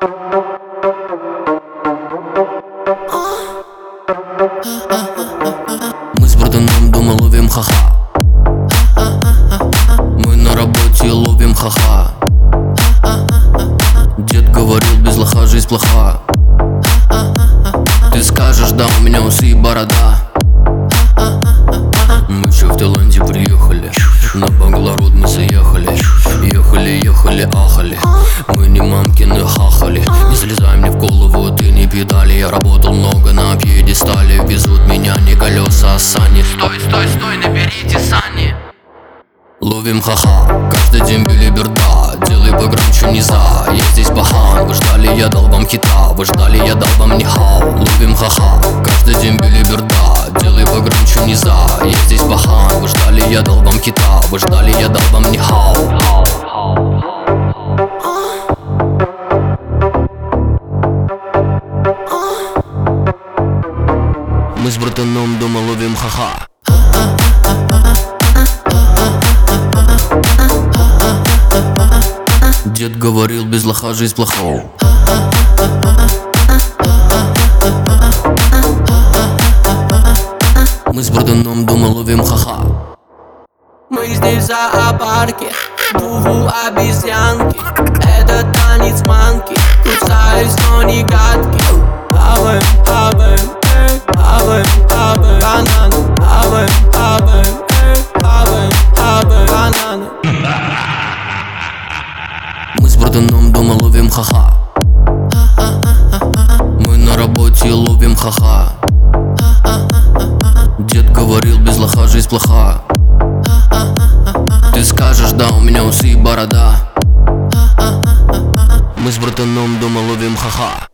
Мы с братаном дома ловим ха-ха. Мы на работе ловим ха-ха. Дед говорил, без лоха жизнь плоха. Ты скажешь, да, у меня усы и борода. Мы еще в Таиланде приехали, на Банглород мы заехали. Ехали, ахали. Мы не мамкины хахали. Не залезай мне в голову, ты не педали. Я работал много на пьедестале. Везут меня не колеса, а сани. Стой, наберите сани. Ловим ха-ха, каждый день билиберда. Делай погромче низа, я здесь пахан. Вы ждали, я дал вам хита. Вы ждали, я дал вам нихау. Ловим ха-ха, каждый день билиберда. Делай погромче низа, я здесь пахан. Вы ждали, я дал вам хита. Вы ждали, я дал вам нихау. Мы с братаном дома ловим ха-ха. Дед говорил, без лоха жизнь плохого. Мы с братаном дома ловим ха-ха. Мы здесь в зоопарке, двух обезьянки. Это танец манки, кусаюсь, но не гадкий. Хаваем, бананы. Хаваем, бананы. Мы с братаном дома ловим ха-ха. Мы на работе ловим ха-ха. Дед говорил, без лоха жизнь плоха. Ты скажешь, да, у меня усы и борода. Мы с братаном дома ловим ха-ха.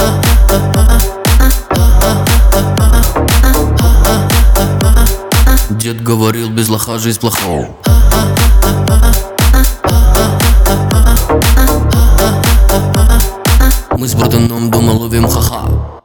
Дед говорил, без лоха жизнь плохого. Мы с братаном дома ловим ха-ха.